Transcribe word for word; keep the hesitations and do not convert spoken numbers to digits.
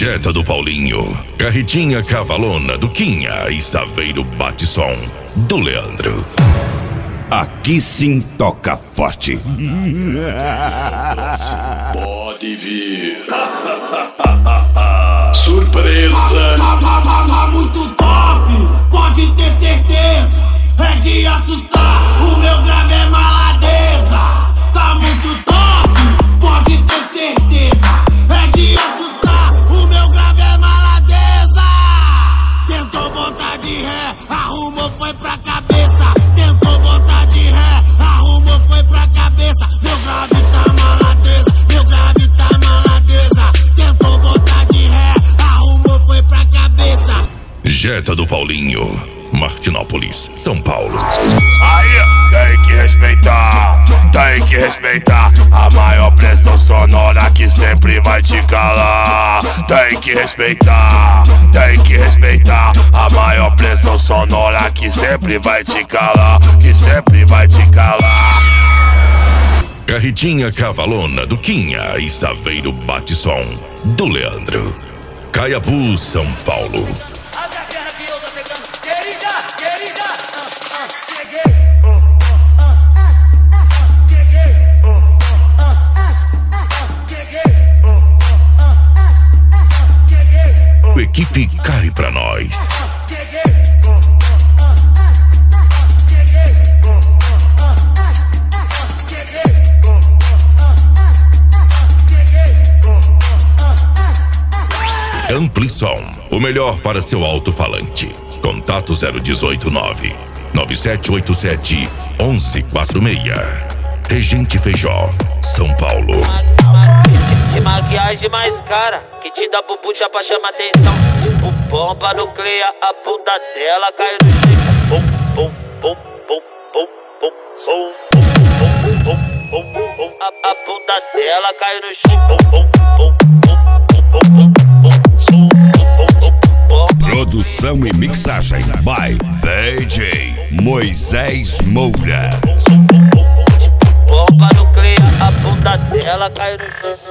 Jetta do Paulinho, Carretinha Cavalona do Quinha e Saveiro Bate-som do Leandro. Aqui sim toca forte. Pode vir. Surpresa. Muito top, pode ter certeza. É de assustar, o meu grave é maladeza. Tá muito top, pode ter certeza. É de assustar, o meu grave é maladeza. Tentou botar de ré, arrumou, foi pra cabeça. Tentou botar de ré, arrumou, foi pra cabeça. Meu grave tá maladeza, meu grave tá maladeza. Tentou botar de ré, arrumou, foi pra cabeça. Jetta do Paulinho, Martinópolis, São Paulo. Aí, tem que respeitar, tem que respeitar a maior pressão sonora que sempre vai te calar. Tem que respeitar, tem que respeitar a maior pressão sonora que sempre vai te calar, que sempre vai te calar. Carretinha Cavalona do Quinha e Saveiro Bate-som do Leandro. Caiapu, São Paulo. O equipe cai pra nós. Ampli-som, o melhor para seu alto-falante. Contato zero dezoito nove nove sete oito sete um um quatro seis. Regente Feijó, São Paulo. De maquiagem mais cara, que te dá bubucha pra chamar atenção. Tipo bomba nuclear, a bunda dela cai no chão. Bum, bum, bum, bum, bum, bum, bum, bum, bum, bum, bum. A, a bunda dela cai no chão. Bum, bum, bum, bum, bum, bum, bum, Produção e mixagem by D J Moisés Moura. bomba nuclear, a bunda dela cai no chão.